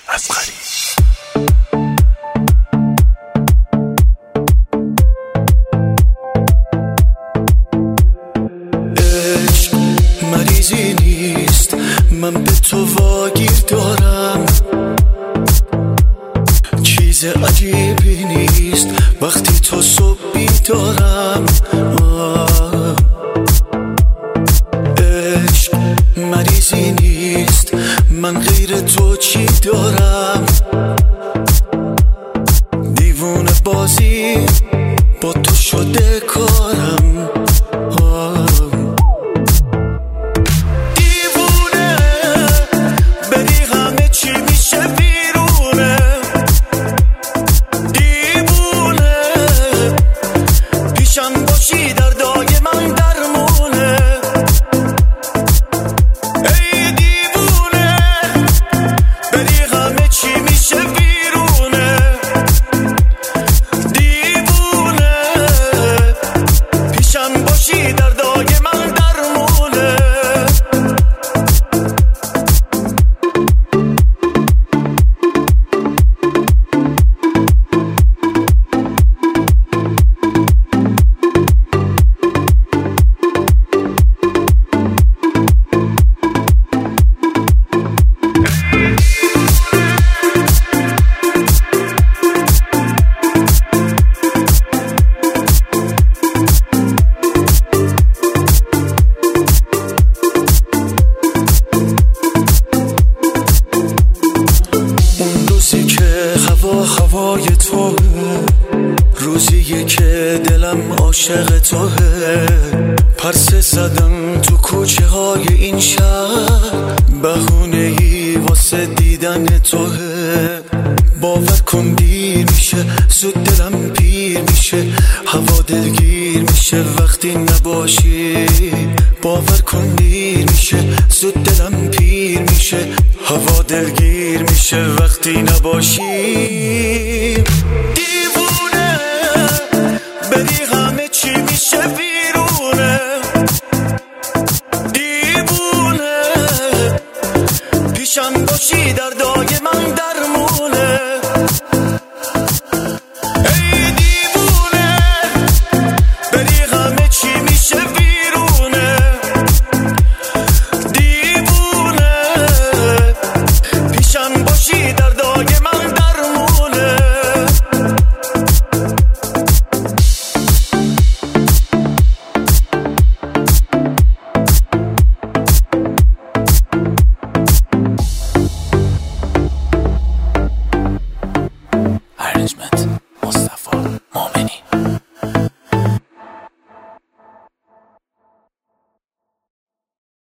اصغری. عشق مریضی نیست، من به تو واگیر دارم. چیز عجیبی نیست وقتی تو صبح بیدارم. عشق مریضی نیست، من غیر تو چی دارم؟ دیوونه بازی با تو شده کارم. دیوونه بری همه چی میشه بیرونه. دیوونه پیشم باشی دردای من درمونه. ای دیوونه بری همه چی میشه بیرونه. دیوونه پیشم باشی دردای من درمونه. هوای توه، روزیه که دلم عاشق توه. پرسه زدم تو کوچه های این شهر، بهونه ای واسه دیدن توه. باور کن دیر میشه، زود دلم پیر میشه. هوا دلگیر میشه وقتی نباشی. باور کن دیر میشه، زود دلم پیر میشه. هوا دلگیر میشه وقتی نباشی. دیوونه بری همه چی میشه بیرونه. دیوونه پیشم باشی دردای